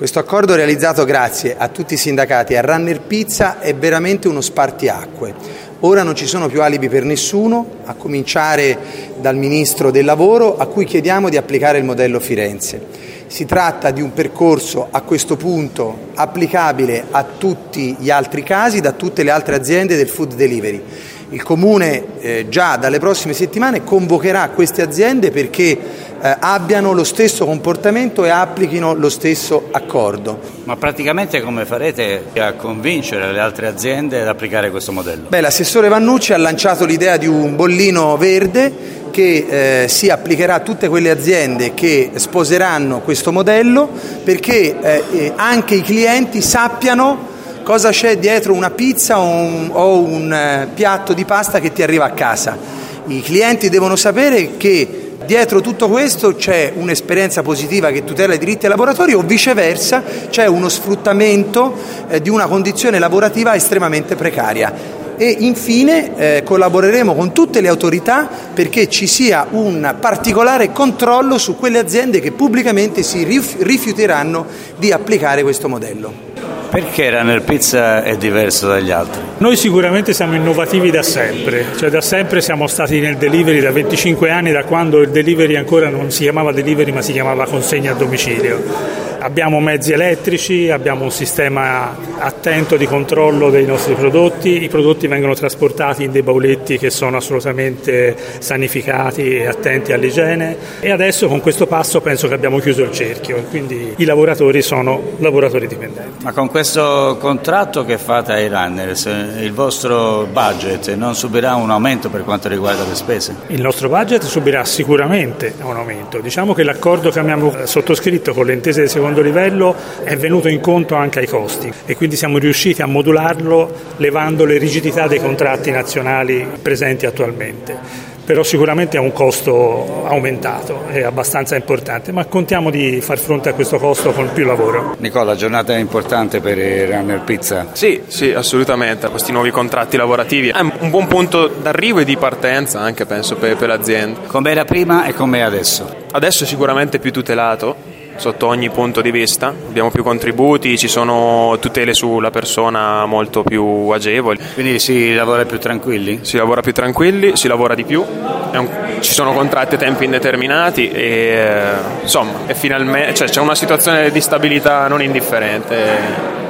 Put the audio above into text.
Questo accordo realizzato grazie a tutti i sindacati e a Runner Pizza è veramente uno spartiacque. Ora non ci sono più alibi per nessuno, a cominciare dal Ministro del Lavoro, a cui chiediamo di applicare il modello Firenze. Si tratta di un percorso a questo punto applicabile a tutti gli altri casi, da tutte le altre aziende del food delivery. Il Comune già dalle prossime settimane convocherà queste aziende perché abbiano lo stesso comportamento e applichino lo stesso accordo. Ma praticamente come farete a convincere le altre aziende ad applicare questo modello? L'assessore Vannucci ha lanciato l'idea di un bollino verde che si applicherà a tutte quelle aziende che sposeranno questo modello, perché anche i clienti sappiano cosa c'è dietro una pizza o un piatto di pasta che ti arriva a casa. I clienti devono sapere che dietro tutto questo c'è un'esperienza positiva che tutela i diritti ai lavoratori o viceversa c'è uno sfruttamento di una condizione lavorativa estremamente precaria. E infine collaboreremo con tutte le autorità perché ci sia un particolare controllo su quelle aziende che pubblicamente si rifiuteranno di applicare questo modello. Perché Runner Pizza è diverso dagli altri? Noi sicuramente siamo innovativi da sempre, da sempre siamo stati nel delivery da 25 anni, da quando il delivery ancora non si chiamava delivery ma si chiamava consegna a domicilio. Abbiamo mezzi elettrici, abbiamo un sistema attento di controllo dei nostri prodotti, i prodotti vengono trasportati in dei bauletti che sono assolutamente sanificati e attenti all'igiene e adesso con questo passo penso che abbiamo chiuso il cerchio, quindi i lavoratori sono lavoratori dipendenti. Ma con questo contratto che fate ai runners, il vostro budget non subirà un aumento per quanto riguarda le spese? Il nostro budget subirà sicuramente un aumento, diciamo che l'accordo che abbiamo sottoscritto con le intese di secondo livello è venuto incontro anche ai costi e quindi siamo riusciti a modularlo levando le rigidità dei contratti nazionali presenti attualmente. Però sicuramente ha un costo aumentato, è abbastanza importante, ma contiamo di far fronte a questo costo con più lavoro. Nicola, giornata importante per i Runner Pizza? Sì, assolutamente, questi nuovi contratti lavorativi è un buon punto d'arrivo e di partenza anche penso per l'azienda. Com'era prima e com'è adesso? Adesso è sicuramente più tutelato sotto ogni punto di vista, abbiamo più contributi, ci sono tutele sulla persona molto più agevoli. Quindi si lavora più tranquilli? Si lavora più tranquilli, si lavora di più, ci sono contratti a tempi indeterminati e insomma finalmente c'è una situazione di stabilità non indifferente.